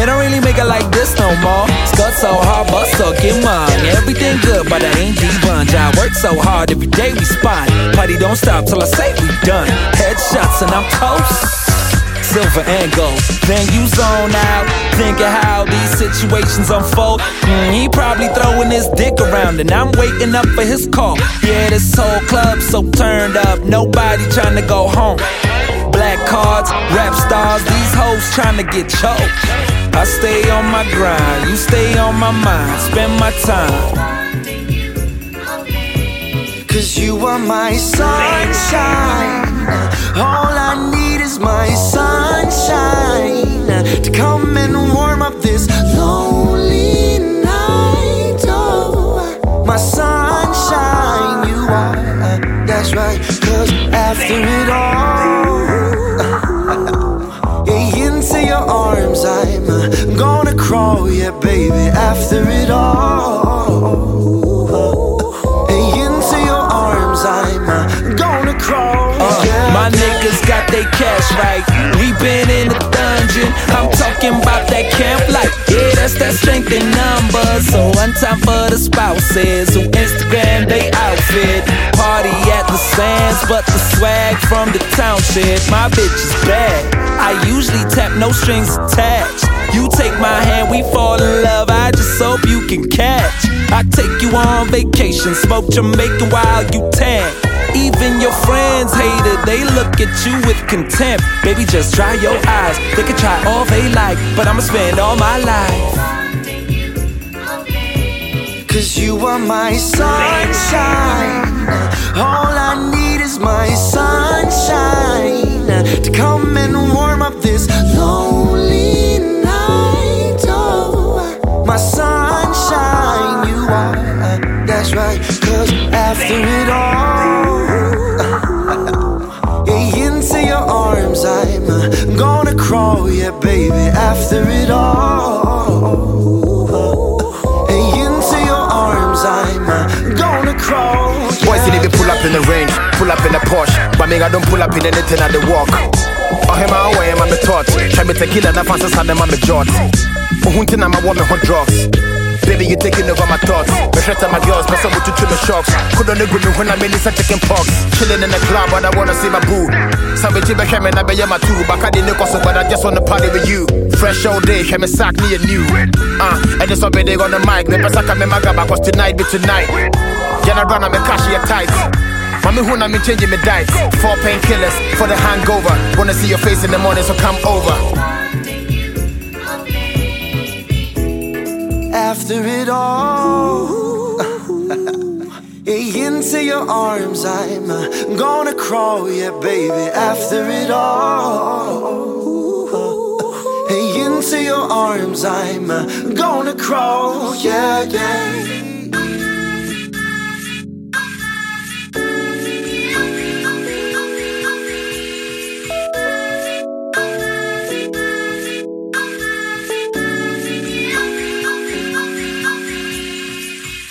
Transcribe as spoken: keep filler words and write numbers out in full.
They don't really make it like this no more. Skirt so hard, but so get mine. Everything good, but I ain't D-Bunch. I work so hard, every day we spot. Party don't stop till I say we done. Headshots and I'm toast. Silver and gold. Then you zone out, thinking how these situations unfold. Mm, he probably throwing his dick around and I'm waiting up for his call. Yeah, this whole club so turned up, nobody trying to go home. Black cards, rap stars, these hoes trying to get choked. I stay on my grind, you stay on my mind, spend my time. Cause you are my sunshine. All I need is my sunshine to come and warm up this lonely night. Oh, my sunshine, you are, that's right. Cause after it all, into your arms I'm gonna crawl, yeah baby, after it all. Into your arms I'm gonna crawl, yeah. My niggas got they cash right. We been in the dungeon. I'm talking about that camp life. Yeah, that's that strength in numbers. So one time for the spouses who Instagram they outfit. Party at the Sands, but the swag from the township. My bitch is bad. I usually tap no strings attached. You take my hand, we fall in love. I just hope you can catch. I take you on vacation, smoke Jamaican while you tan. Even your friends hate it, they look at you with contempt. Baby, just dry your eyes. They can try all they like, but I'ma spend all my life. Cause you are my sunshine. All I need is my sunshine to come and warm up this lonely night. Oh, my sunshine, you are, that's right. Cause after it all, into your arms I'm gonna crawl, yeah baby, after it all. Into your arms I'm gonna crawl, yeah. Boys, you need to pull up in the range, pull up in the Porsche, but me I don't pull up in anything at the walk. Oh, him I way, I'm a thought. Try me tequila, that fancy sad, I'm a jot. Oh, hunting, I'm a woman hot drugs. Baby, you taking over my thoughts. Me shut my girls, but some with you to the shocks. Couldn't agree with me when I'm in this chicken pox. Chilling in the club, but I wanna see my boo. Some bitch be coming, I be my two. Back I didn't cost, but I just wanna party with you. Fresh all day, came and sack me a new. Uh, and just be they on the mic. The best I can make my gaba, cause tonight be tonight. Get a run, I'm a cash your tight. Mommy, when I'm changing my diet. Four painkillers for the hangover. Wanna see your face in the morning, so come over. After it all, into your arms I'm gonna crawl, yeah baby, after it all. Into your arms I'm gonna crawl, yeah, yeah.